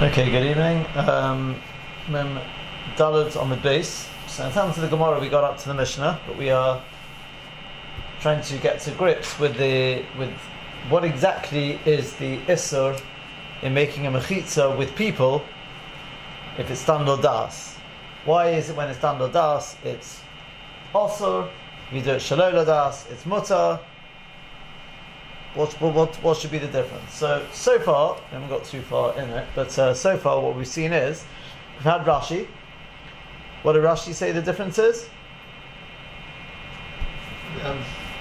Okay, good evening. Mem Daled on the base. So in terms of the Gemara, we got up to the Mishnah, but we are trying to get to grips with what exactly is the Isser in making a mechitza with people if it's done das. Why is it when it's done das it's also we do it shalol das it's mutar? What should be the difference? So far, we haven't got too far in it, but so far what we've seen is, we've had Rashi. What did Rashi say the difference is? I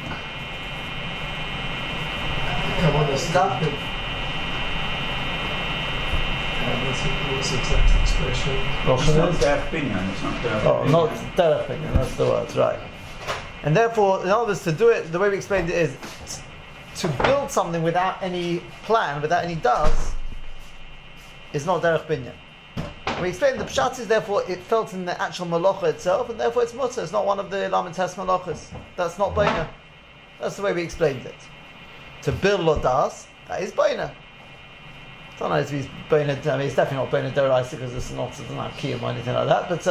want to stop it. What's the exact expression? It's not their opinion, it's not their opinion. Not their opinion, that's the word, right. And therefore, in other words, to do it, the way we explained it is, to build something without any plan, without any das, is not derech binyan. We explained the pshat is therefore it felt in the actual malacha itself, and therefore it's mutter. It's not one of the lamentas malachas. That's not baina. That's the way we explained it. To build lo das, that is baina. It's not nice to be baina. I mean, it's definitely not baina deraisa because it's not kiyum or anything like that. But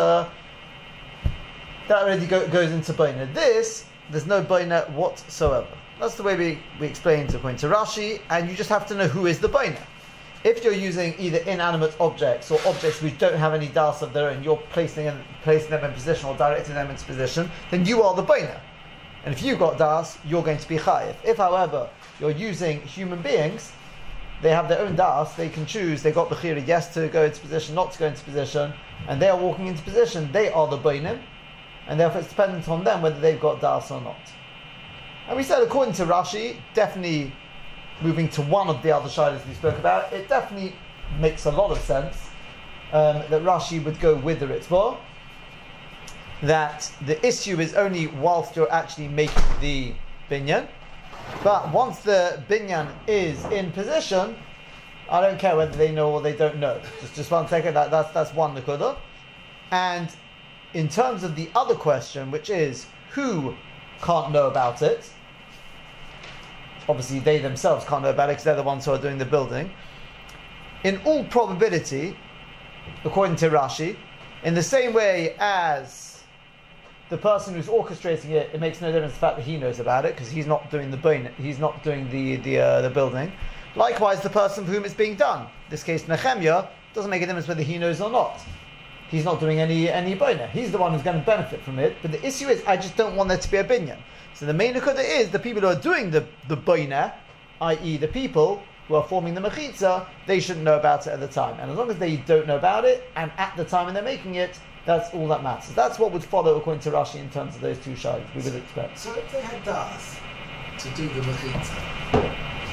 that already goes into baina. There's no baina whatsoever. That's the way we explained according to Rashi, and you just have to know who is the baina. If you're using either inanimate objects or objects which don't have any das of their own, you're placing them in position or directing them into position, then you are the baina. And if you've got das, you're going to be chayiv. If, however, you're using human beings, they have their own das, they can choose, they've got bechira, yes to go into position, not to go into position, and they are walking into position, they are the bainim, and therefore it's dependent on them whether they've got das or not. And we said, according to Rashi, definitely moving to one of the other shilas we spoke about, it definitely makes a lot of sense that Rashi would go with the ritzvah, that the issue is only whilst you're actually making the binyan, but once the binyan is in position, I don't care whether they know or they don't know. Just 1 second, that's one nakuda. And in terms of the other question, which is who can't know about it, obviously they themselves can't know about it because they're the ones who are doing the building. In all probability, according to Rashi, in the same way as the person who's orchestrating it, it makes no difference the fact that he knows about it because he's not doing the building. Likewise, the person for whom it's being done, in this case Nehemiah, doesn't make a difference whether he knows or not. He's not doing any binyan. He's the one who's going to benefit from it. But the issue is, I just don't want there to be a binyan. So the main nekuda is the people who are doing the binyan, i.e. the people who are forming the mechitza, they shouldn't know about it at the time. And as long as they don't know about it, and at the time when they're making it, that's all that matters. That's what would follow according to Rashi in terms of those two shilas, we would expect. So if they had das to do the mechitza,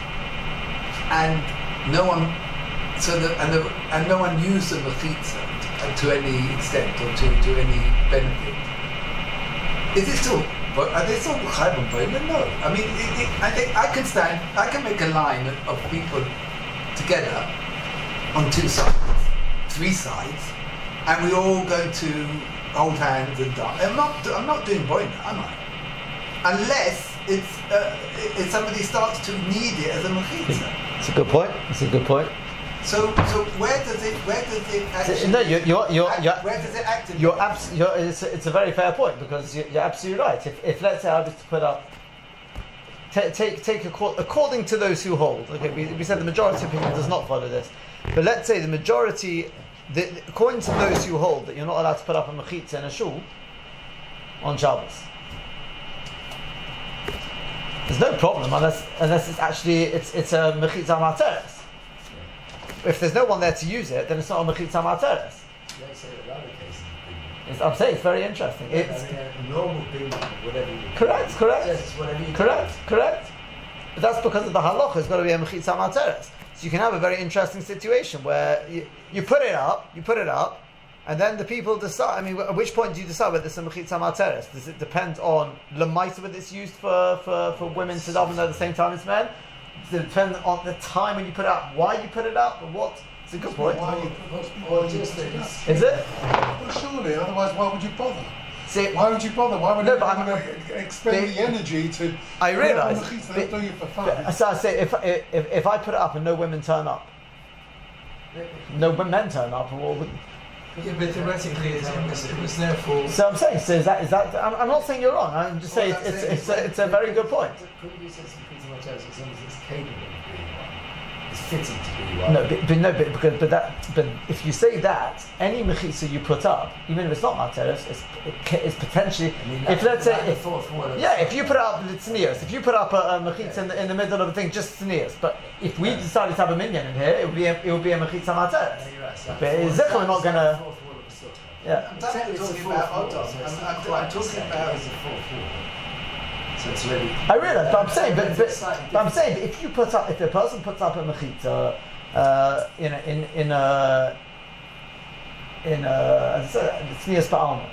and no one, and no one used the mechitza to any extent or to any benefit, is it still? Are they still chayv on baina? No. I mean, I can make a line of people together on 2 sides, 3 sides, and we all going to hold hands and dance. I'm not doing baina, am I? Unless it's somebody starts to need it as a mechitza. It's a good point. It's a good point. So where does it actually? No, you're where does it activate? It's a very fair point because you're absolutely right. If let's say I was to put up, take according to those who hold. Okay, we said the majority opinion does not follow this, but let's say the majority, according to those who hold that you're not allowed to put up a mechitza in a shul on Shabbos. There's no problem unless it's actually it's a mechitza materes. If there's no one there to use it, then it's not a mechitza materes. I'm saying it's very interesting. It's a normal thing, whatever you do. Correct. Yes, whatever you do. Correct. But that's because of the halacha. It's got to be a mechitza materes. So you can have a very interesting situation where you put it up, and then the people decide. I mean, at which point do you decide whether it's a mechitza materes? Does it depend on lemaisa whether it's used for women to daven at the same time as men? Does it depend on the time when you put it up, why you put it up, or what? It's a good point. Is it? Well, surely, otherwise why would you bother? See, why would you bother? Why would no, anyone expend the energy to... I realise. They're doing it for fun. So I say, if I put it up and no women turn up, no men turn up, or Yeah, but theoretically, it was therefore. so I'm saying, so is that? I'm not saying you're wrong. I'm just saying it's a very good point. Couldn't you say some Peter Martellis as long as it's capable of being one? It's fitting to be one. But if you say that, any mechitza you put up, even if it's not materis, it's potentially. If let's say, if you put up the tznius, if you put up a mechitza in the middle of a thing, just tznius. But if we decided to have a minyan in here, it would be a mechitza materis. But Zechel, we're not gonna. Yeah. I'm talking about Odom. I'm talking about. So it's really. I realise, but I'm saying, if a person puts up a mechitza in a tznius ba'alma.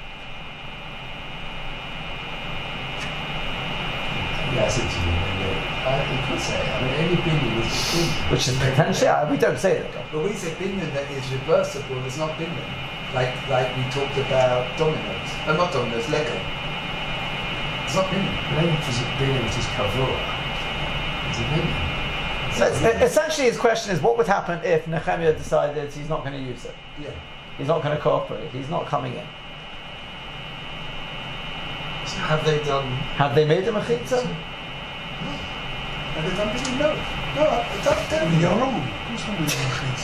Yeah, I see what you mean. You could say, I mean, any binyan is just binyan. Which is potentially, we don't say that. But we say binyan that is reversible. It's not binyan. Like we talked about dominoes. Not dominoes, Lego. It's not binyan. Binyan which is kavura. It's a binyan. So essentially, his question is, what would happen if Nehemiah decided he's not going to use it? Yeah. He's not going to cooperate. He's not coming in. So have they made a mechitza? Have they done binyan? No. Don't. You're wrong. Who's going to be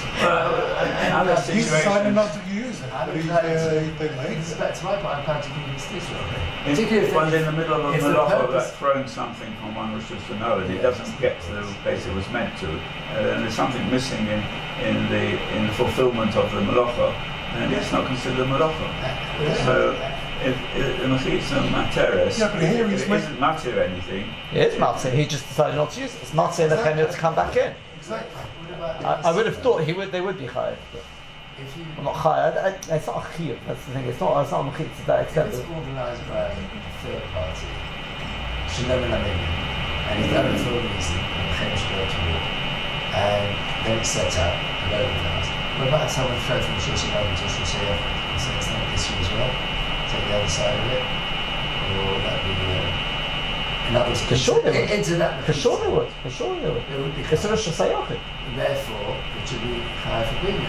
the Other He's deciding situations, not to use it. But they made It's it. back to my point, I'm planning to convince this one. if one's in the middle of a if the malacha purpose- that's throwing something from one Rosh Hashanah, and it doesn't get to the place it was meant to, and there's something missing in the fulfillment of the malacha, and it's not considered a malacha. So if the mechitza materis, Yeah, but here he's it isn't matter anything. It is matzah. He just decided not to use it. It's matzah Nehemiah to come back in. Exactly. I would have thought they would be chayav. If you, Well, not chayav. It's not a chiyuv. That's the thing. It's not a mechitza to that if extent. it's organised by a third party, Shalom Alamin, and he's done it for a reason, and the Chem should go toward, and then it's set up and organised. What about someone throw from Shusha over to Shusha? So it's not an issue as well. Take the other side of it, or that be in other words, For sure they would. into that. For sure they would. For sure they would. It would be. It's a Rosh Hashanah. Therefore, it should be higher for being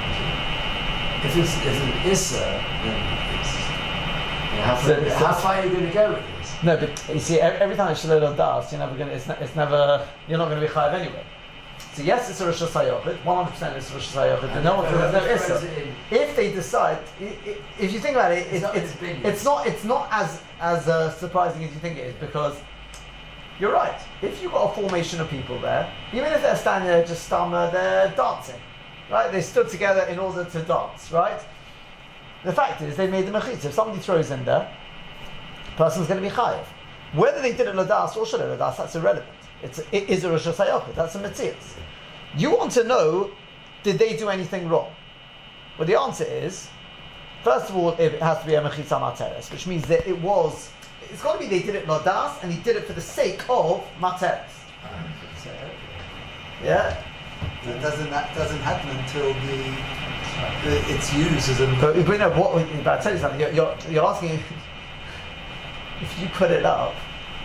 if it's an Issa, then it's how far are you going to go with this? No, but you see, every time it's Shalom Das, you're never going to. You're not going to be chayav anyway. So yes, it's a Rosh Hashanah. 100% it's Rosh Hashanah. But no one there's no Issa. If they decide, if you think about it, it's not as surprising as you think it is, because you're right. If you've got a formation of people there, even if they're standing there just they're dancing, right? They stood together in order to dance, right? The fact is, they made the mechitza. If somebody throws in there, the person's going to be chayav. Whether they did it ladas or shalom ladas, that's irrelevant. It is a Rosh Hashanah. That's a metzias. You want to know, did they do anything wrong? Well, the answer is, first of all, it has to be a mechitza materes, which means that it's got to be they did it ladas, and he did it for the sake of materes. Yeah? That doesn't happen until it's used as a. But no, but I'll tell you something. You're asking if you put it up.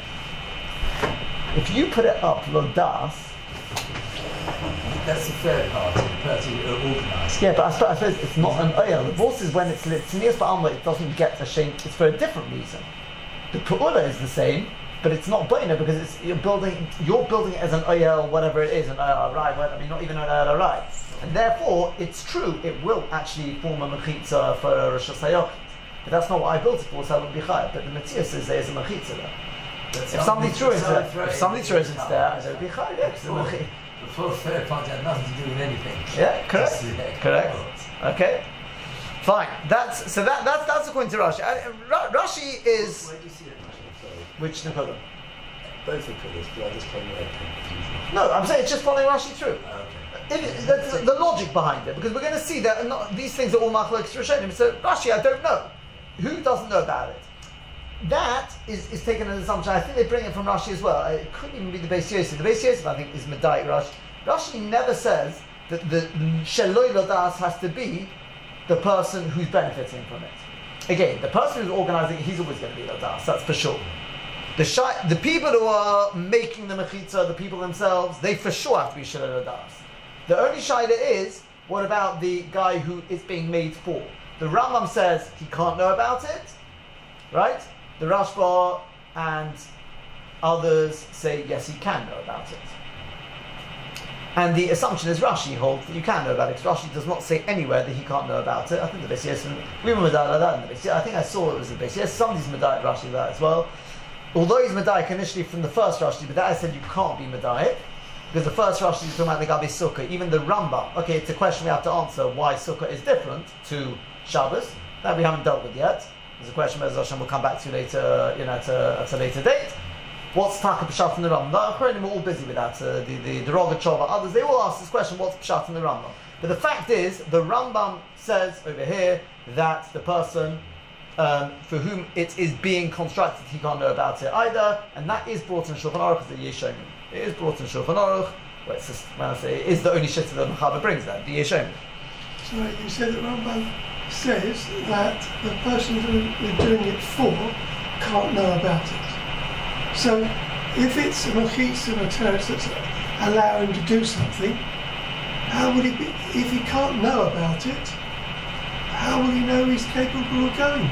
If you put it up ladas. That's the third party, the person who organised. Yeah, but I suppose it's not an oil. The boss is when it's lit. Tznius ba'alma, it doesn't get a shame. It's for a different reason. The pu'ula is the same, but it's not baina because you're building it as an oil, whatever it is, an oil arai. I mean, not even an oil arai. And therefore, it's true. It will actually form a mechitza for a Rosh Hashanah. But that's not what I built it for, so I wouldn't be chayav. But the Matthias says there's a mechitza there. If somebody throws it there, it would be chayav. Yeah, the full third party had nothing to do with anything. Yeah, correct. Okay, fine. That's according to Rashi. Rashi is Where do you see it, Rashi? which Nicola? Both of pillars, but I just came with confusion. No, I'm saying it's just following Rashi through. Okay. That's the logic behind it, because we're going to see that these things are all machlokes Rishonim. So Rashi, I don't know. Who doesn't know about it? That is taken as an assumption. I think they bring it from Rashi as well. It couldn't even be the Beis Yosef. The Beis Yosef, I think, is Medayik Rashi. Rashi never says that the Sheloi Ladas has to be the person who's benefiting from it. Again, the person who's organising it, he's always going to be Ladas, that's for sure. The people who are making the Mechitza, the people themselves, they for sure have to be Sheloi Ladas. The only Shaila is, what about the guy who it's being made for? The Rambam says he can't know about it, right? The Rashba and others say yes, he can know about it. And the assumption is Rashi holds that you can know about it, because Rashi does not say anywhere that he can't know about it. I think the Beis Yosef, we were Medayik like that in the Beis Yosef. I think I saw it was the Beis Yosef. Somebody's Medayik Rashi like that as well. Although he's Medayik initially from the first Rashi, but that I said you can't be Medayik, because the first Rashi is talking about the Gabi Sukkah. Even the Rambam, okay, it's a question we have to answer why Sukkah is different to Shabbos. That we haven't dealt with yet. There's a question Mezz Hashem will come back to later, at a later date. What's Taka Pshat in the Rambam? The Achronim are all busy with that. The Rogatchover, others, they all ask this question, what's Pshat in the Rambam? But the fact is, the Rambam says over here that the person for whom it is being constructed, he can't know about it either, and that is brought in Shulchan Aruch as the Yeshonim. It is brought in Shulchan Aruch, well, it's just, when I say it is the only shitta that Mechaber brings that, the Yeshonim. Sorry, you said that Rambam says that the person who they're doing it for can't know about it. So, if it's a mechitza and a teretz that's allowing him to do something, how would he be, if he can't know about it, how will he know he's capable of going?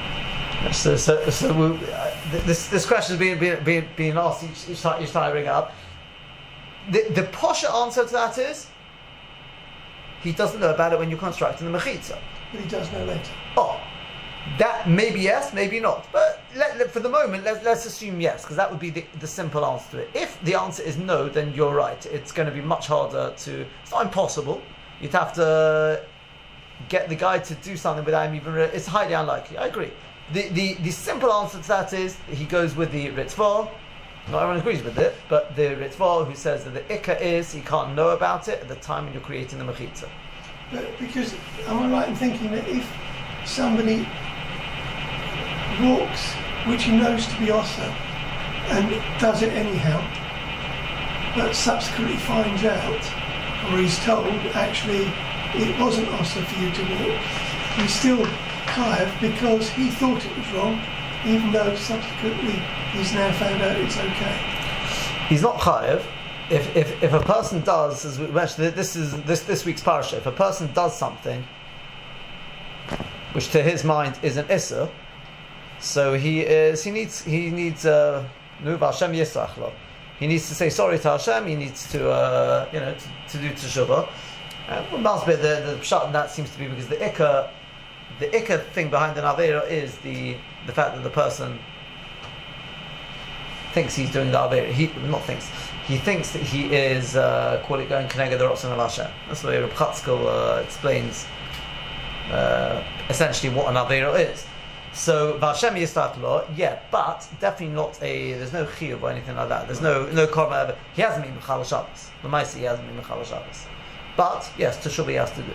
This question is being asked each time I bring it up. The posher answer to that is, he doesn't know about it when you're constructing the mechitza. But he does know later. Oh, that maybe yes, maybe not. But for the moment, let's assume yes, because that would be the simple answer to it. If the answer is no, then you're right. It's going to be much harder to... It's not impossible. You'd have to get the guy to do something without him even... It's highly unlikely. I agree. The simple answer to that is he goes with the Ritzvah. Not everyone agrees with it, but the Ritzvah who says that the Ikka is he can't know about it at the time when you're creating the Mechitza. But because, am I right in thinking that if somebody walks, which he knows to be Osa, and does it anyhow, but subsequently finds out, or he's told, actually, it wasn't Osa for you to walk, he's still chayav because he thought it was wrong, even though subsequently he's now found out it's okay. He's not chayav. If a person does, as we mentioned, this week's parasha, if a person does something which to his mind is an issa, so he needs Nuv Hashem Yisrach. He needs to say sorry to Hashem. He needs to to do teshuvah. And must be the pshat in that seems to be because the ikka thing behind an avera is the fact that the person thinks he's doing the avera. He thinks that he is going Keneged the Rotzon of Hashem. That's the way Reb Chatzkel explains essentially what an avera is. So Vashem Yisrat Lo, yeah, but definitely not there's no chiyuv or anything like that. There's no korban. He hasn't been Mechal Shabbos. The Maisi, he hasn't been Mechal Shabbos. But yes, teshuvah he has to do.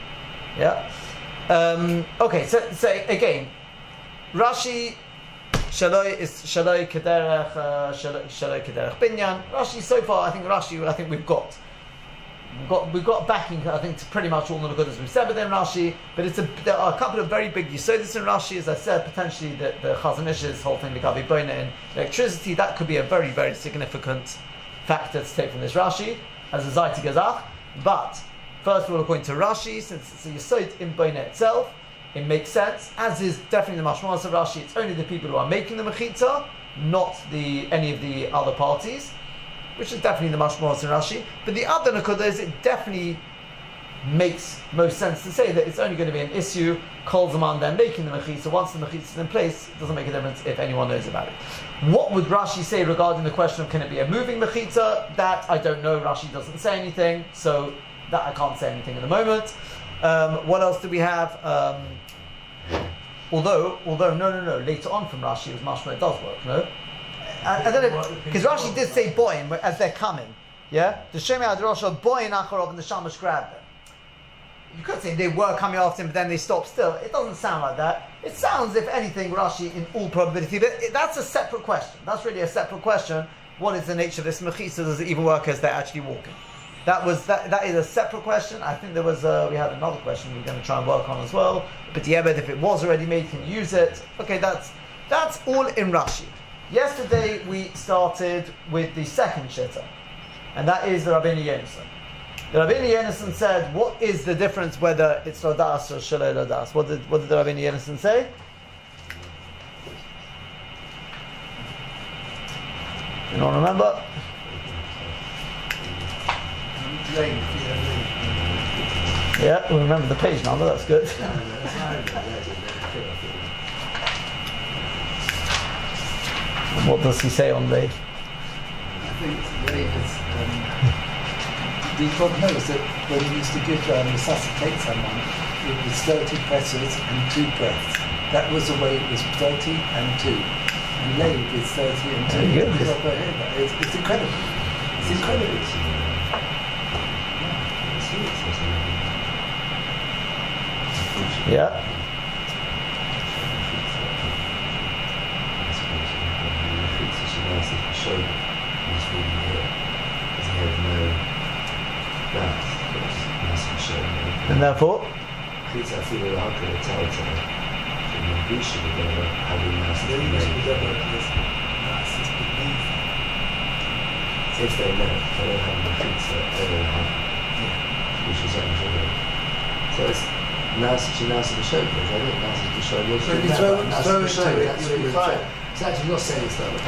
Yeah. Okay. So again, Rashi Shaloi is Shaloi Kederech Binyan. Rashi so far, I think we've got backing, I think, to pretty much all the Nakudas we've said within Rashi, but there are a couple of very big Yisodis in Rashi, as I said, potentially the Chazon Ish's whole thing, the Gabi Boina in electricity, that could be a very, very significant factor to take from this Rashi, as a Zayti Gazach. But, first of all, according to Rashi, since it's a Yisod in Boina itself, it makes sense, as is definitely the Mashmalas of Rashi, it's only the people who are making the Mechitza, not any of the other parties, which is definitely the mashmalas in Rashi. But the other Nakuda is it definitely makes most sense to say that it's only going to be an issue, calls them on them making the mechitza. Once the mechitza is in place, it doesn't make a difference if anyone knows about it. What would Rashi say regarding the question of can it be a moving mechitza? That I don't know. Rashi doesn't say anything, so that I can't say anything at the moment. What else do we have? Although no. Later on from Rashi, it was mashma. It does work, no. I don't know, because Rashi did say boin as they're coming, yeah? The Shemei Adrasha, boin Acharov, and the Shamash grabbed them. You could say they were coming after him, but then they stopped still. It doesn't sound like that. It sounds, if anything, Rashi, in all probability, but that's a separate question. That's really a separate question. What is the nature of this mechitza? Does it even work as they're actually walking? That is a separate question. I think there was we had another question we're going to try and work on as well. But yeah, but if it was already made, can you use it? Okay, that's all in Rashi. Yesterday we started with the second shitta, and that is the Rabbeinu Yonason. Rabbeinu Yonasan said, what is the difference whether it's Ladas or Shalei Ladas? What did the Rabbeinu Yonasan say? You don't remember? Yeah, we remember the page number, that's good. And what does he say on the... I think it's very the God knows that when he used to resuscitate someone, it was 30 presses and 2 breaths. That was the way it was, 30 and 2. And Leib is 30 and 2. It's incredible. It's incredible. Yeah. And therefore? If they don't have mechitza, they don't have which is enjoyable. So it's nasa b'shogeg. I think nasa b'shogeg. So if you throw into it, you'll be fine. It's actually not saying it's not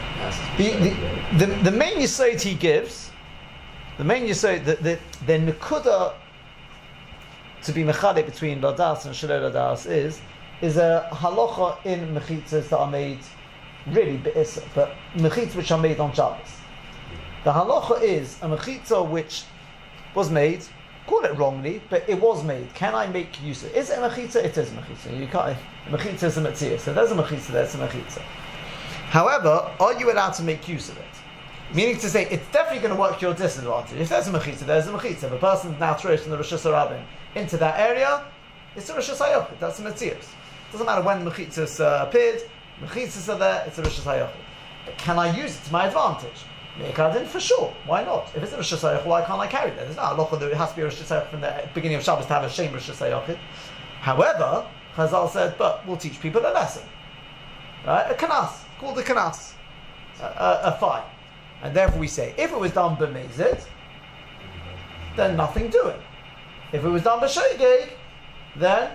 the main yesod he gives, the nekuda to be mechadeh between ladas and shalei ladas is a halacha in mechitzas that are made really be'isa, but mechitzas which are made on Shabbos. The halacha is a mechitza which was made, call it wrongly, but it was made. Can I make use of it? Is it a mechitza? It is a mechitza. You can't. A mechitza is a metzia. So there's a mechitza, there's a mechitza. However, are you allowed to make use of it? Meaning to say, it's definitely going to work to your disadvantage. If there's a mechitza, there's a mechitza. If a person's now thrown from the Rosh Hashanah into that area, it's a Rosh Hashanah. That's a metzia. Doesn't matter when the mechitzas appeared. Mechitzas are there. It's a Rosh Hashanah. But can I use it to my advantage? Me'ikadin, for sure. Why not? If it's a Rosh Hashanah, why can't I carry that? There's not a halacha that it has to be a Rosh Hashanah from the beginning of Shabbos to have a shame Rosh Hashanah. However, Chazal said, but we'll teach people a lesson. Right? A kanas, called a kanas. A fine. And therefore we say, if it was done b'mezid, then nothing doing. If it was done b'shogeg, then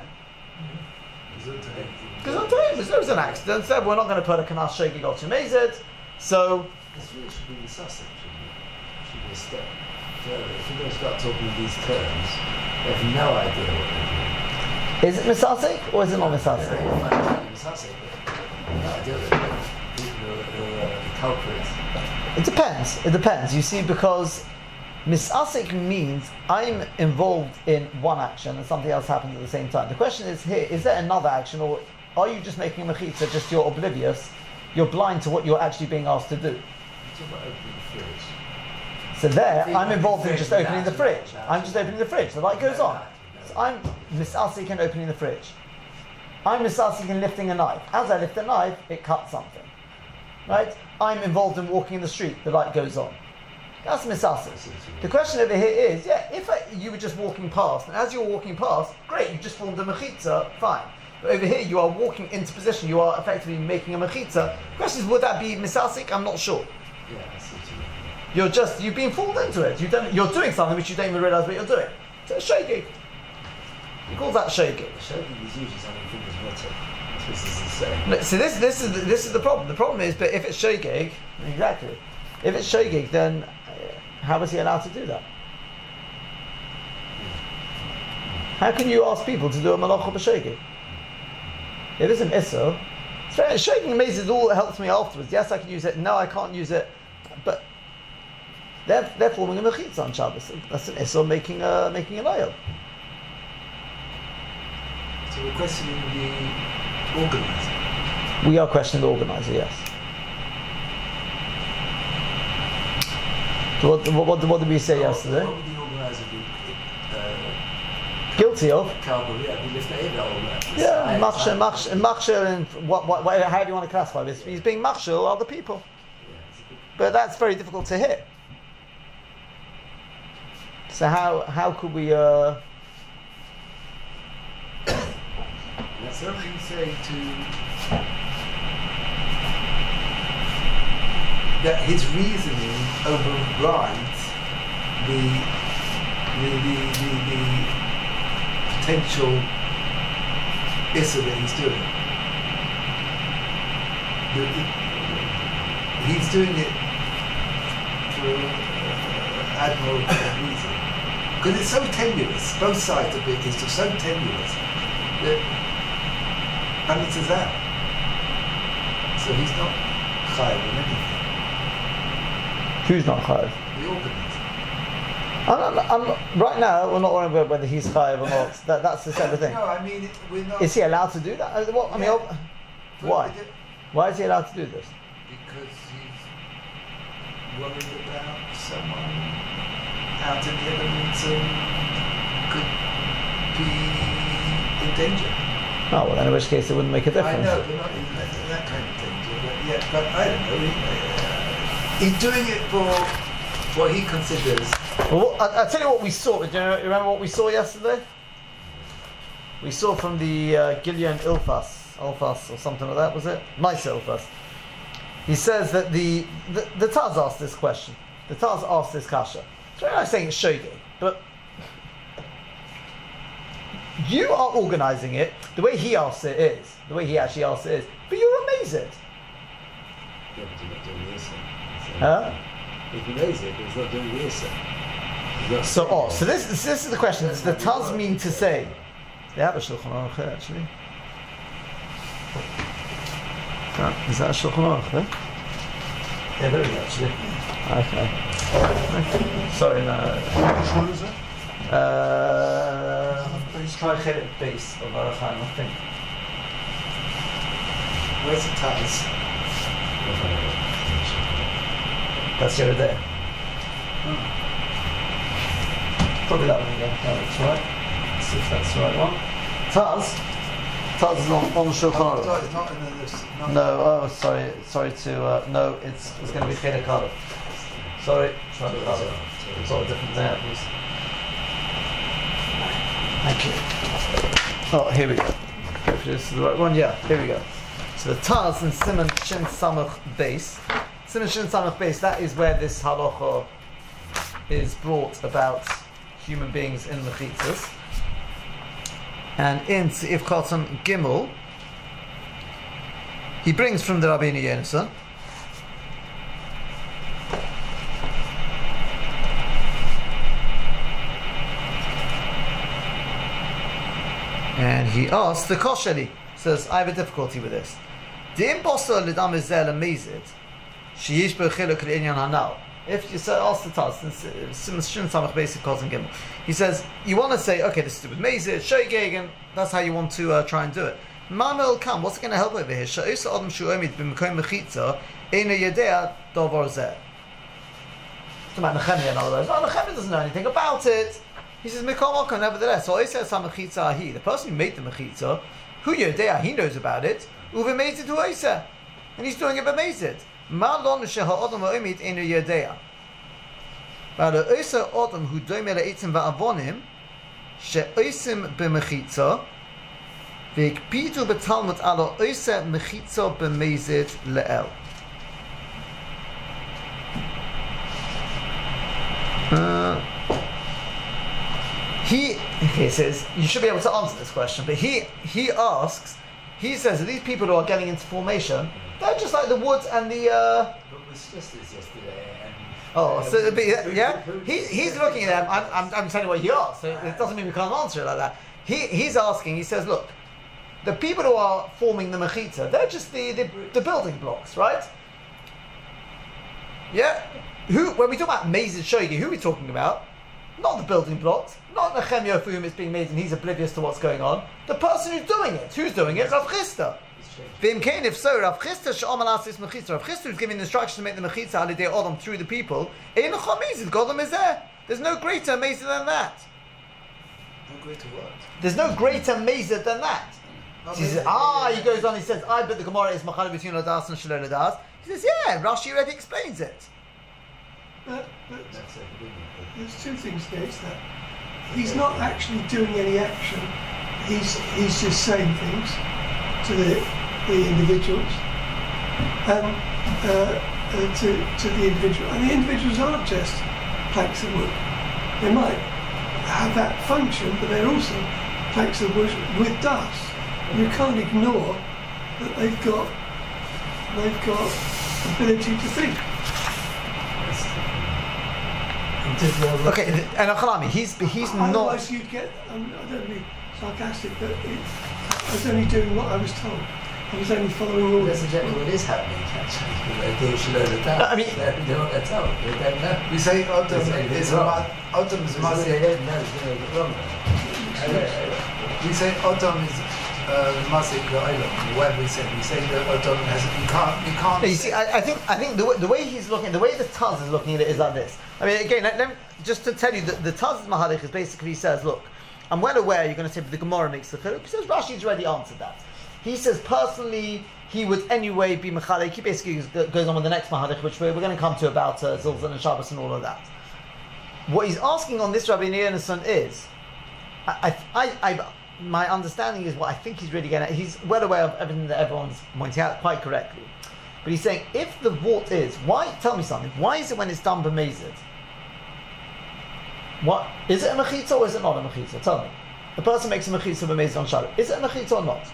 because there was an accident, said we're not going to put a kanas shogeg or to mezid, so this really should be the sussek, should be a step. So if you're going to start talking in these terms, they have no idea what they're doing. Is it misasek or is it not misasek? Yeah, misasek, but no idea what they're doing. People who are the culprits. It depends. You see, because misasek means I'm involved in one action and something else happens at the same time. The question is here, is there another action, or are you just making a mechitza, just you're oblivious, you're blind to what you're actually being asked to do? So there, I'm involved in just opening the fridge. I'm just opening the fridge. The light goes on. So I'm misasik in opening the fridge. I'm misasik in lifting a knife. As I lift the knife, it cuts something. Right? I'm involved in walking in the street. The light goes on. That's misasik. The question over here is, if you were just walking past, and as you're walking past, great, you just formed a mechitza, fine. But over here, you are walking into position. You are effectively making a mechitza. The question is, would that be misasik? I'm not sure. Yeah, I see what you mean. You've been fooled into it. You're doing something which you don't even realise what you're doing. So it's shogeg. He calls that shogeg. Shogeg is usually something people mutter. That's what this is saying. So this is the problem. The problem is, but if it's shogeg, exactly. If it's shogeg, then how is he allowed to do that? How can you ask people to do a malacha b'shogeg? If it's an issa, shogeg amazes all helps me afterwards. Yes, I can use it. No, I can't use it. But they're forming a mechitza on Shabbos. That's an issa making a ayah. So we're questioning the organizer. We are questioning the organizer, yes. So what did we say yesterday? What would the organizer be guilty of? Yeah, machshir, and however you want to classify this. He's being machshir other people. But that's very difficult to hit. So how could we... So we say that his reasoning overrides the the potential issa that he's doing. He's doing it for admirable reason. Because it's so tenuous, both sides of it is just so tenuous that it's as that. So he's not chayav in anything. Who's not chayav? The organizer. Right now, we're not worrying about whether he's chayav or not. That's the separate thing. No, I mean, we're not. Is he allowed to do that? Why? Why is he allowed to do this? Because he's worried about someone out in the elements and could be in danger. Oh, well, then in which case it wouldn't make a difference. I know, but not in that kind of danger. But I don't know. He's doing it for what he considers. Well, I'll tell you what we saw. Do you remember what we saw yesterday? We saw from the Gilyon Ilfas or something like that, was it? Nice Ilfas. He says that the Taz asked this question. The Taz asked this kasha. It's very nice saying it's shogi, but you are organising it. The way he asks it is, the way he actually asks it is, but you're amazed. Yeah, but he's not doing the issa. Huh? He's amazed, but he's not doing the issa. So this is the question. Does the Taz mean to say? They have a Shulchan Aruch here, actually. Is that a Shulchan Aruch there? Yeah, there is actually. Okay. Sorry, no. Which one is it? Try Chelik base of Aruch Haim, I think. Where's the Taz? That's the other day. Probably that one again. No, that's right. Let's see if that's the right one. Taz is on Shulchan Aruch. It's not in this. No, sorry to no. It's going to be Chelik Aleph. Sorry, try to Aleph. It's all a different there, please. Thank you. Oh, here we go. Hopefully this is the right one. Yeah, here we go. So the Taz in Siman Shin Samach base. Siman Shin Samach base. That is where this halacha is brought about human beings in mechitzas. And in Seif Katan Gimel, he brings from the Rabbeinu Yonasan. And he asks the Kosheli, says, I have a difficulty with this. If you say, ask the Taz, he says, you want to say, okay, this is to do with Mezid, Shoygegen, that's how you want to try and do it. Mamel Kam, what's it going to help over here? Sha'isa Adam Shu'omid b'mekom mechitza, Eino Yedea Dovar Zeh. It's about Nehemiah, in other words. No, Nehemiah doesn't know anything about it. He says, Mekom Okom, nevertheless, the person who made the mechitza, Hu Yedea, he knows about it, Uve Mezid Hu Oiseh, and he's doing it b'Mezid. Ma lo sheha Adam ha'omid eino yodea. But Oiseh Adam who doime le'itzim va'avonim she'oisim b'mechitza v'ikpidu b'talmud alo Oiseh mechitza b'mezid le'el. He says, you should be able to answer this question, but he asks, he says that these people who are getting into formation, they're just like the wood and the. But we discussed this yesterday. He's looking at them. I'm telling you what he asked. So it doesn't mean we can't answer it like that. He's asking. He says, look, the people who are forming the mechitza, they're just the building blocks, right? Yeah. When we talk about Mezid Shogi, who are we talking about? Not the building blocks. Not Nehemiah for whom it's being made and he's oblivious to what's going on. The person who's doing it. Who's doing it? Rav Chisda. If so, Rav Chisda she'omer la'asis mechitza. Rav Chisda who's giving the instruction to make the mechitza alidei Adam through the people. Ein l'chol mezid, Godam is there. There's no greater mezid than that. No greater what? There's no greater mezid than that. He says, he goes on, he says, but the Gemara is machal between ladas and shalom ladas. He says, yeah, Rashi already explains it. But there's two things there. It's that he's not actually doing any action. He's just saying things to the individuals and to the individual. And the individuals aren't just planks of wood. They might have that function, but they're also plaques of wood with dust. You can't ignore that they've got ability to think. Okay, and Al-Khalami, he's not. Otherwise, you'd get. I don't want to be sarcastic, but I was only doing what I was told. I was only following orders. That's exactly what is happening, actually. They should know the doubt. I mean, they're not told. They don't know. We say Odom is Masik. They don't know. They're wrong. We say Odom is Masik La'olam. When we say that Odom has, you can't. You see, I think the way he's looking, the way the Taz is looking at it is like this. I mean, again, let me, just to tell you that the Taz's Mahalich is basically says, look, I'm well aware you're going to say the Gemara makes the chiluk. He says Rashi's already answered that. He says personally he would anyway be Mechalek. He basically goes on with the next Mahalich, which we're going to come to about Zilzal and Shabbos and all of that. What he's asking on this Rabbi Yonason is, my understanding is what I think he's really getting at. He's well aware of everything that everyone's pointing out quite correctly. But he's saying, if the vort is, tell me something, why is it when it's done b'mezid? What, is it a mechitza or is it not a mechitza? Tell me. The person makes a mechitza b'mezid on Shabbat. Is it a mechitza or not?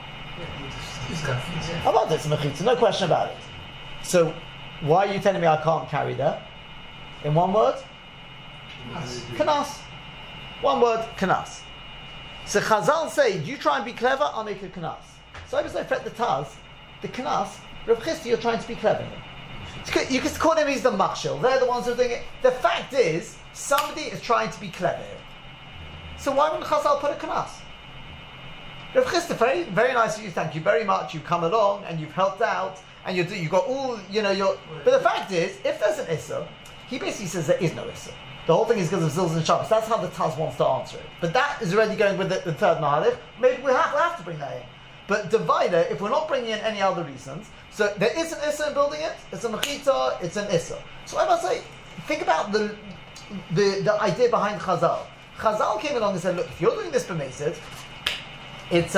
About it's a mechitza, no question about it. So, why are you telling me I can't carry that? In one word? Kanas. One word, kanas. So Chazal say, you try and be clever, I'll make a kanas. So I was like, the Taz, the kanas, Rav Chisda, you're trying to be clever here. You can call them he's the machshel. They're the ones who are doing it. The fact is, somebody is trying to be clever here. So why wouldn't Chazal put a kanas? Rav Chisda, very, very nice of you. Thank you very much. You've come along and you've helped out and you've got all, But the fact is, if there's an issa, he basically says there is no issa. The whole thing is because of Zilzal and Shabbos. That's how the Taz wants to answer it. But that is already going with the third Mahalich. Maybe we'll have to bring that in. But divider, if we're not bringing in any other reasons, so there is an issa in building it. It's a mechita. It's an issa. So I must say, think about the idea behind Chazal. Chazal came along and said, look, if you're doing this b'mezid, it's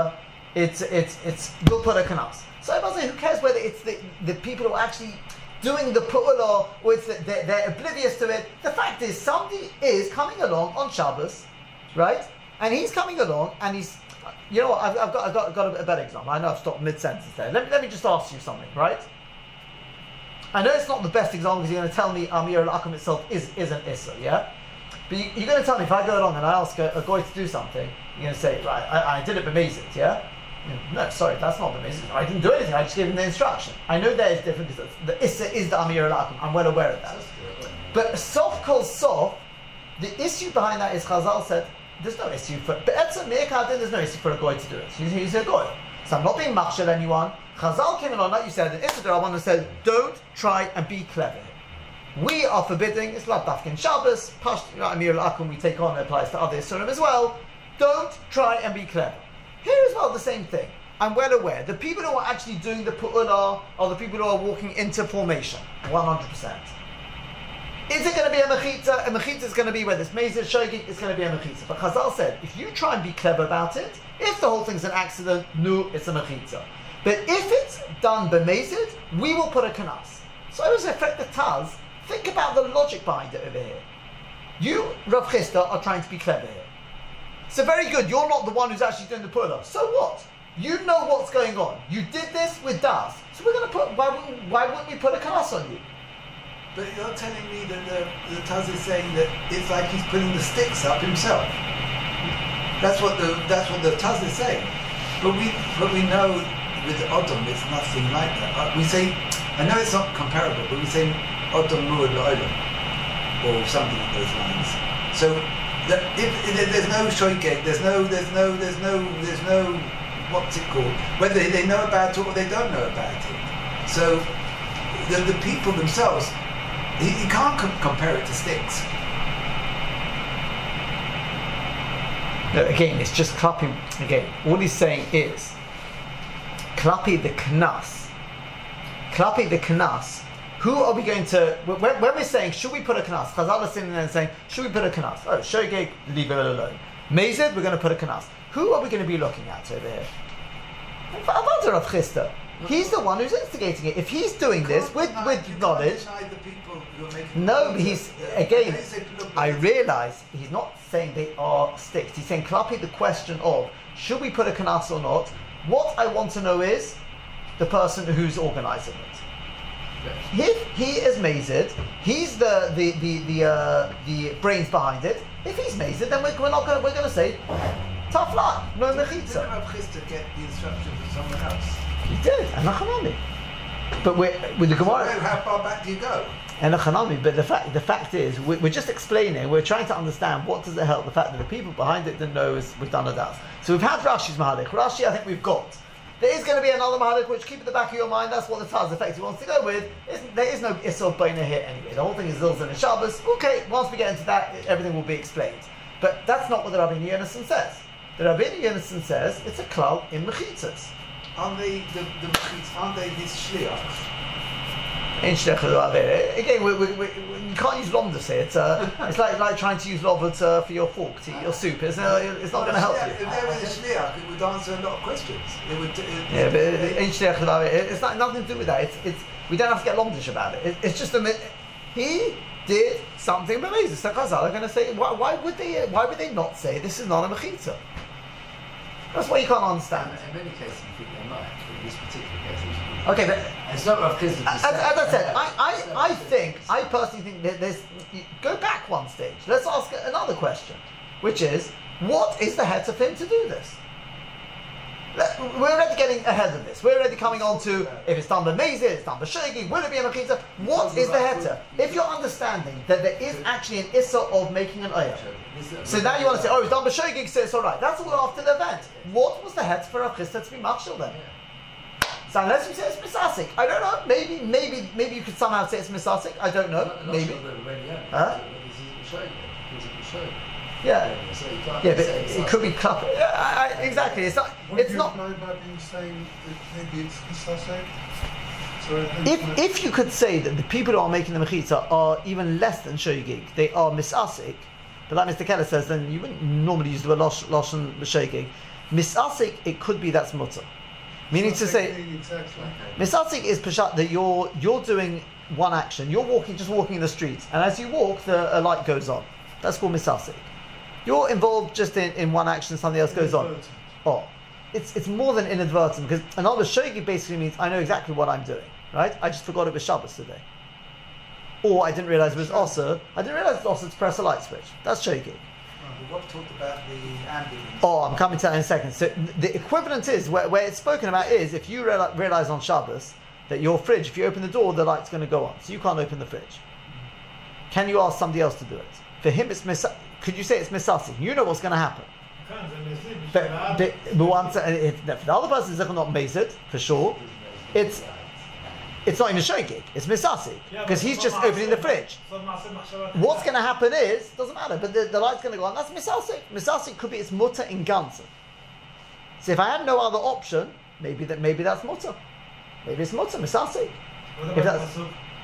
we'll put a kanas. So I must say, who cares whether it's the people who are actually doing the pu'ulah or it's they're oblivious to it. The fact is, somebody is coming along on Shabbos, right? And he's coming along and he's, you know what, I've got a better example. I know I've stopped mid-sentence there. Let me just ask you something, right? I know it's not the best example because you're going to tell me Amir al-Akum itself is an Issa, yeah? But you're going to tell me if I go along and I ask a guy to do something, you're going to say, right, I did it b'mezid, yeah? No, sorry, that's not b'mezid. I didn't do anything, I just gave him the instruction. I know that is different because the Issa is the Amir al-Akum. I'm well aware of that. But Sof kol Sof, the issue behind that is Chazal said, there's no issue for, but there's no issue for a guy to do it. He's a guy. So I'm not being machshel anyone. Chazal came along, like you said, in Issa D'Rabbanan and said, don't try and be clever. We are forbidding, it's like Dafkin Shabbos, Amir al-Akum we take on, it applies to other Isurim as well. Don't try and be clever. Here as well, the same thing. I'm well aware, the people who are actually doing the pu'ulah are the people who are walking into formation, 100%. Is it going to be a mechitza? A mechitza is going to be whether it's mezid, shogig, it's going to be a mechitza. But Chazal said, if you try and be clever about it, if the whole thing's an accident, no, it's a mechitza. But if it's done b'mezid, we will put a kanas. So I was affect the Taz, think about the logic behind it over here. You, Rav Chisda, are trying to be clever here. So very good, you're not the one who's actually doing the pu'ulah. So what? You know what's going on. You did this with Das. So we're going to put, why wouldn't we put a kanas on you? But you're telling me that the Taz is saying that it's like he's putting the sticks up himself. That's what the Taz is saying. But we know with Odom it's nothing like that. We say, I know it's not comparable, but we say Odom Mu'ad L'Olam or something along those lines. So that if there's no shoygeg, there's no what's it called? Whether they know about it or they don't know about it. So the people themselves. You can't compare it to sticks. No, again, it's just klapi. Again, all he's saying is klapi the knas. Klapi the knas. Who are we going to? When we're saying, should we put a knas? Chazal is sitting there and saying, should we put a knas? Oh, shogeg, leave it alone. Mezid, we're going to put a knas. Who are we going to be looking at over here? Rav Chisda. He's the one who's instigating it. If he's doing this with knowledge, The people who are making no, the but he's mechitza. again. They say, look, I realise he's not saying they are sticks. He's saying klapi the question of should we put a kanas or not. What I want to know is the person who's organising it. If he is mazed, he's the brains behind it. If he's mazed, then we're going to say tough luck, no Didn't mechitza. Rav Chisda get the instruction from someone else? He did, and Hanami. But with the Gemara. So how far back do you go? And the Hanami, but the fact is, we're just explaining, we're trying to understand what does it help, the fact that the people behind it didn't know we've done a das. So we've had Rashi's Mahadik. Rashi, I think we've got. There is going to be another Mahadik, which keep at the back of your mind, that's what the Taz effectively wants to go with. There is no Issur Baina here anyway. The whole thing is Zilzal and Shabbos. Okay, once we get into that, everything will be explained. But that's not what the Rabbeinu Yonasan says. The Rabbeinu Yonasan says it's a klal in mechitzas. Aren't they the mechitza? Aren't they his shliach? Again, you can't use lomdus here. It's like trying to use lovat for your fork to eat your soup. It's not going to help If you. they were the shliach, it would answer a lot of questions. It would. Yeah, but it's nothing to do with that. It's we don't have to get lomdish about it. It's just he did something amazing. So Chazal are going to say, why would they not say this is not a mechitza? That's what you can't understand. In many cases, you think they might. In this particular case, Okay, but it's not Rav Chisda. as I said, I personally think that there's. Go back one stage. Let's ask another question, which is, what is the head of him to do this? We're already getting ahead of this. We're already coming on to if it's done by Mezid, it's done by Shegi, will it be a Mechitza? What is the heter? If you're understanding that there is actually an Issa of making an Ayah, so now you want to say, oh, it's done by Shegi, so it's alright. That's all after the event. What was the heter for Rav Chisda to be Machshel then? So unless you say it's Misasik, I don't know. Maybe you could somehow say it's Misasik. I don't know. Maybe. Huh? Yeah. Yeah, but it could be cup. Exactly. It's not. It's not. know about being saying that maybe it's Misasek? So If you could say that the people who are making the mechitza are even less than shoygig, they are misasik. But like Mr. Keller says, then you wouldn't normally use the word lashon shoygig. Misasik, it could be that's mutter. Meaning to say, exactly. misasik is peshat that you're doing one action. You're just walking in the streets, and as you walk, a light goes on. That's called misasik. You're involved just in one action, something else goes on. Oh, it's more than inadvertent, because another shogi basically means I know exactly what I'm doing, right? I just forgot it was Shabbos today. Or I didn't realize it was Osir. I didn't realize it was Osir to press a light switch. That's shogi. Rob talked about the ambulance. Oh, I'm coming to that in a second. So the equivalent is, where it's spoken about is, if you realize on Shabbos that your fridge, if you open the door, the light's going to go on. So you can't open the fridge. Can you ask somebody else to do it? For him, it's could you say it's misasik? You know what's going to happen. But once, for the other person, it's not mazid, for sure. It's not even shogig, it's misasik, because he's just opening the fridge. What's going to happen is, doesn't matter, but the light's going to go on, that's misasik. Misasik could be its mutter in ganze. So if I have no other option, maybe that's mutter. Maybe it's mutter, misasik. If that's...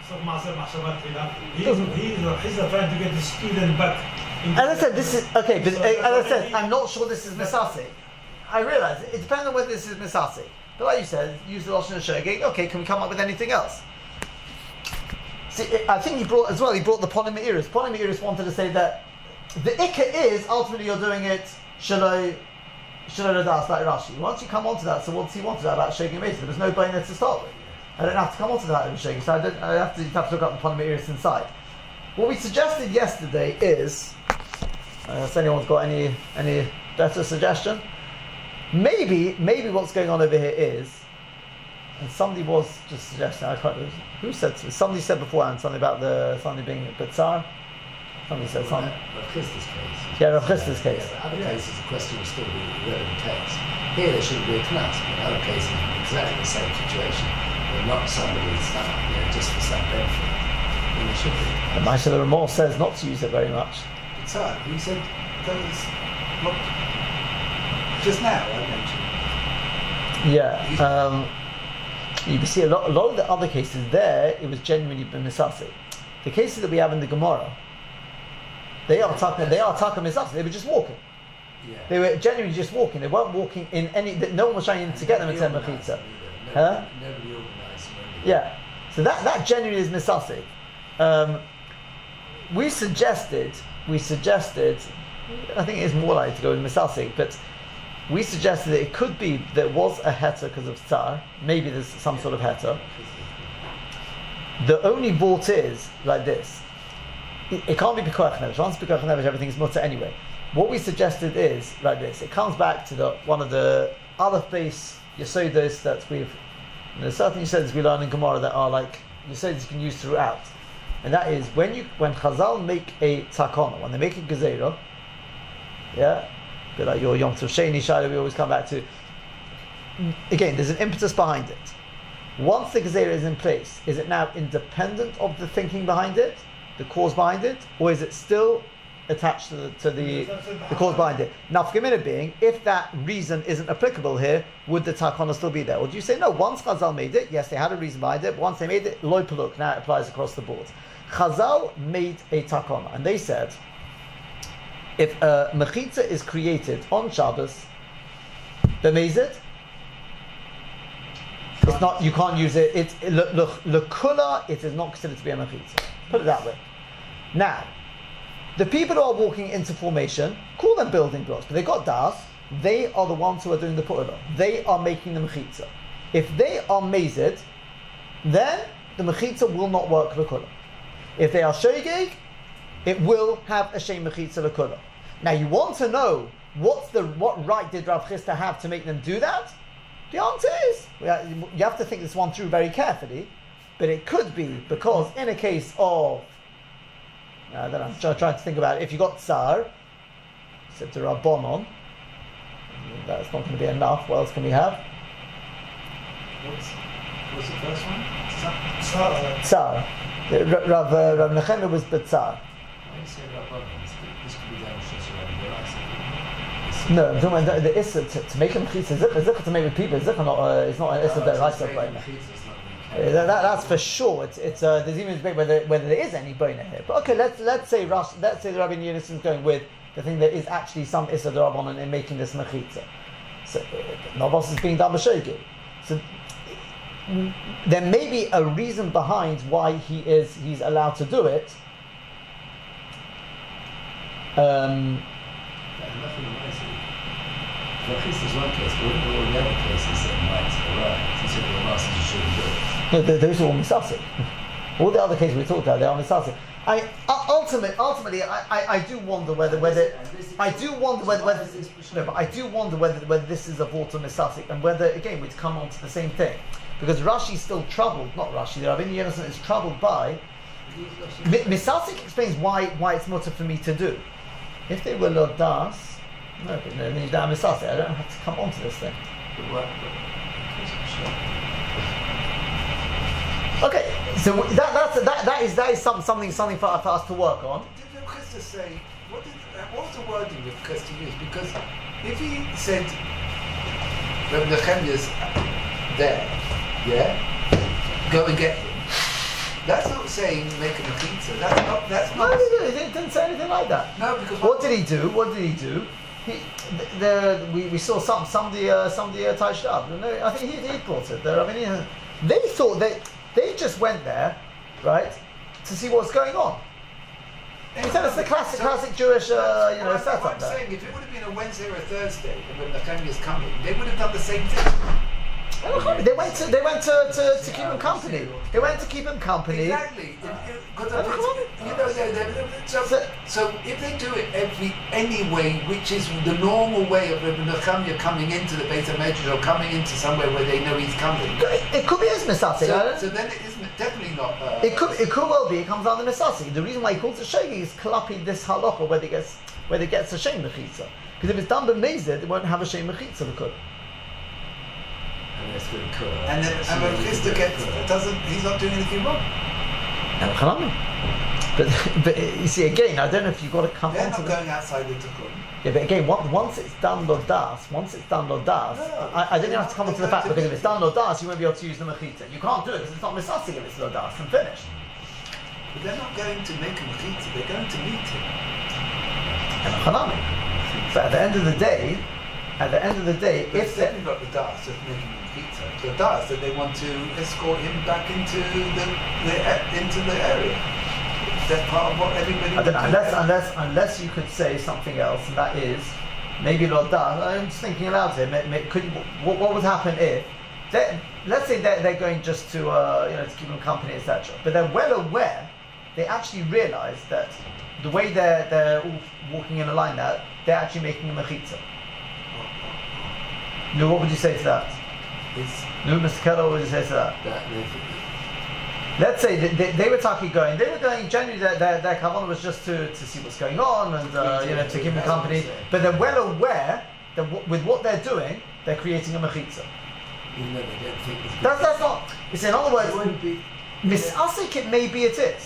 He's trying to get the student back. As I said, this is okay, but as I said, I'm not sure this is misasik. I realise it depends on whether this is misasik. But like you said, use the lashon shogeg. Okay, can we come up with anything else? See, I think he brought the ponim me'iris. Ponim me'iris wanted to say that the ikka is ultimately you're doing it shaloi ladas like Rashi. Once you come onto that, so what's he wanted about shogeg me'iris? There was no bone there to start with. I don't have to come onto that in shogeg, so I have to look up the ponim me'iris inside. What we suggested yesterday is, has anyone got any better suggestion? Maybe what's going on over here is, and somebody was just suggesting, I can't remember, who said somebody said beforehand something about something being a bit sour. Somebody said something. Rav Chisda's case. Yeah, Rav Chisda's case. Yeah, other cases, the question will still be the relevant case. Here there shouldn't be a knas, but in other cases, exactly the same situation. Where not somebody's just for some benefit. Then there should be. The Maisha the Ramor says not to use it very much. It's hard. He said that was what just now I mentioned. Yeah. You can see a lot of the other cases there, it was genuinely misasi. The cases that we have in the Gemara, they are taka misasi. They were just walking. Yeah. They were genuinely just walking. They weren't walking in any. No one was trying to get them into mechitza. Huh? Nobody organised. Yeah. So that genuinely is misasik. We suggested, I think it is more likely to go with misasik, but we suggested that it could be there was a heter because of tsar. Maybe there's some sort of heter. The only vort is like this. It can't be Pikuach Nefesh. Once Pikuach Nefesh, everything is mutter anyway. What we suggested is like this. It comes back to one of the other base Yesodos that there's certain Yesodos we learn in Gemara that are like Yesodos you can use throughout. And that is when Chazal make a takana, when they make a gezerah, yeah, but like your Yom Tov Sheni Shaila we always come back to. Again, there's an impetus behind it. Once the gezerah is in place, is it now independent of the thinking behind it, the cause behind it, or is it still attached to the cause behind it? Nafkamina being, if that reason isn't applicable here, would the takana still be there? Or do you say no? Once Chazal made it, yes, they had a reason behind it. But once they made it, loy peluk, now it applies across the board. Chazal made a takana, and they said, if a mechitza is created on Shabbos, b'mezid, it's not. You can't use it. It's lekula. It is not considered to be a mechitza. Put it that way. Now, the people who are walking into formation, call them building blocks, but they got das. They are the ones who are doing the pu'ula. They are making the mechitza. If they are mezid, then the mechitza will not work lekula. If they are shogeg, it will have a shem mechitza lekula. Now you want to know what right did Rav Chisda have to make them do that? The answer is you have to think this one through very carefully, but it could be because in a case of I don't know, I'm trying to think about it. If you got tsar, said to Rabbanon, that's not going to be enough. What else can we have? What's the first one? Tsar. Rav Nechemia was B'tzar. Why you say Rabbanon? This could be down No, I'm talking about the issa to make him chitza. Zikha to make with people. Zikha not. It's not an issa deraisa right now. That's for sure. It's there's even a debate whether there is any boina here. But okay, let's say the Rabbi Yonason is going with the thing there is actually some issa derabanan in making this mechitza. So Novos is being done b'shogeg. So there may be a reason behind why he's allowed to do it. There's one case, but all the other cases that might arise, consider the masters you shouldn't do it. No, those are all misasik. All the other cases we talked about, they are misasik. Ultimately, I do wonder whether this is a vorta misasik, and whether again we'd come on to the same thing, because Rashi's still troubled. Not Rashi. The Rabbi Yonason is troubled by misasik. Explains why it's mutter for me to do. If they were lodas. No, but no, means down misasik. I don't have to come onto this thing. Okay, so that is something for us to work on. Did Chisda say what was the wording that Chisda used? Because if he said Reb Nechemiah's there, yeah, go and get him. That's not saying make a mechitza. That's not. No, he didn't say anything like that. No, because what did he do? We saw somebody touched up. I think he brought it there. I mean, they thought they just went there, right, to see what's going on. He said it's the classic Jewish setup. I'm saying if it would have been a Wednesday or a Thursday, and when the family is coming, they would have done the same thing. They went to keep him company. They went to keep him company. Exactly. So if they do it anyway, which is the normal way of Rebbe Nechemiah coming into the Beit HaMedrash or coming into somewhere where they know he's coming. It could be his misasik. So then it isn't definitely not. It could well be. It comes under misasik. The reason why he calls it shogeg is kalapi this halacha where they gets a shem mechitza. Because if it's done b'mezid, it won't have a shem mechitza. It could. And then Rav Chisda he's not doing anything wrong. But you see, again, I don't know if you've got to come They're on to not going outside the tikkun. Yeah, but again, once it's done lodas, I don't even have to come on to the fact, because if it's done lodas, you won't be able to use the mechitza. You can't do it because it's not misasik if it's lodas and finished. But they're not going to make a mechitza, they're going to meet him. But at the end of the day, But if they've got the das of making mechitza, the das, that they want to escort him back into the area. That's part of what everybody. I don't know, unless you could say something else, and that is maybe not that. I'm just thinking aloud here. What would happen if, let's say they're going just to to keep them company, etc. But they're well aware. They actually realise that the way they're all walking in a line now, they're actually making a mechitza. No, what would you say to that? No, Mr. Keller, what would you say to that? Let's say they were going. They were going. Generally, their kavanah was just to see what's going on and to keep them company. But they're well aware that with what they're doing, they're creating a mechitza. Even though they don't think it's good. That's not. It's in other words, It won't be. misasik it maybe it is.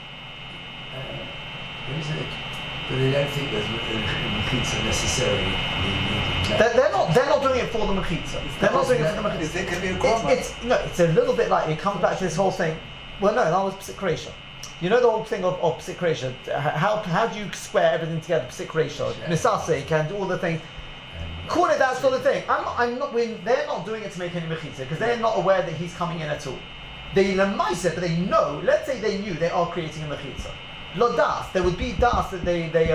But they don't think there's mechitza necessarily needed. They're not doing it for the mechitza. They're not doing it for the mechitza. There can be a groma. It's a little bit like it comes back to this whole thing. Well, no, that was psik ratio. You know the whole thing of psik ratio. How do you square everything together? Psik ratio, misasik, and all the things. Call it that sort of thing. They're not doing it to make any mechitza because they're not aware that he's coming in at all. They lemaisa, but they know. Let's say they knew they are creating a mechitza. Lo das. There would be das that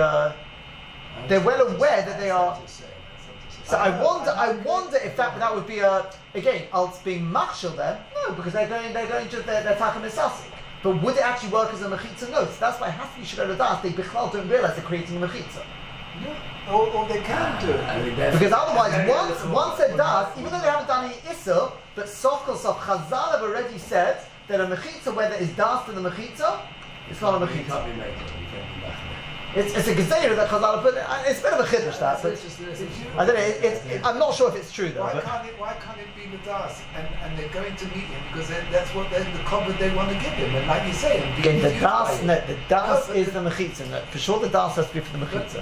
they're well aware that they are. So I wonder if that would be again, being machshel them. No, because they're taking misasik. But would it actually work as a mechitza? No. So that's why it has to be shelo das. They bichlal don't realize they're creating a mechitza. Yeah. Or they can do it. Because otherwise, once they're das, even though they haven't done any issur, but sof kol sof, Chazal have already said that a mechitza, whether it's das to the mechitza, it's not a You mechitza. can't be making it. You can't be making it. It's a gezeira that Chazal have put. It's a bit of a chiddush that, but I don't know. I'm not sure if it's true though. Why But can't it be the das? And they're going to meet him because that's what the cover they want to give him. And like you say, again, the das is the mechitza. No, for sure, the das has to be for the mechitza.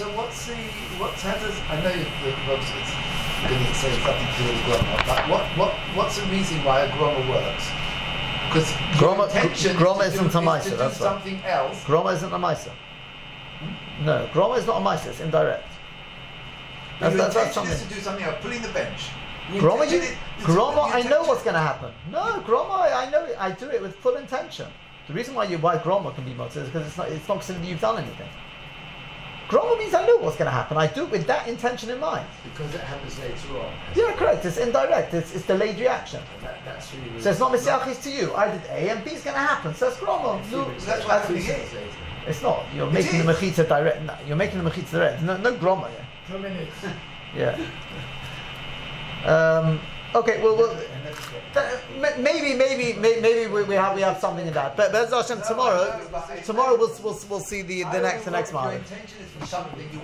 How does I know the Moses going to say something to the groma, but what's the reason why a groma works? Because Groma isn't a maisa. Do That's right. something else. Groma isn't a maisa. No, groma is not a maisa. It's indirect. Your That's intention something. is to do something else, pulling the bench. Groma, I know what's going to happen. No, groma, I know it. I do it with full intention. The reason why groma can be motzah is because it's not considered you've done anything. Groma means I know what's going to happen. I do it with that intention in mind. Because it happens later on. Yeah, correct. It's indirect. It's delayed reaction. That's really So it's not misiachis to you. I did A and B is going to happen. So it's groma. No, That's what happening here. it's not. You're making the mechitza direct. No, you're making the mechitza direct. No groma. Yeah. 2 minutes. Yeah. Okay. Well, maybe we have something in that. But Be'ez Hashem tomorrow we'll see the next Your Mahalik. intention is for something you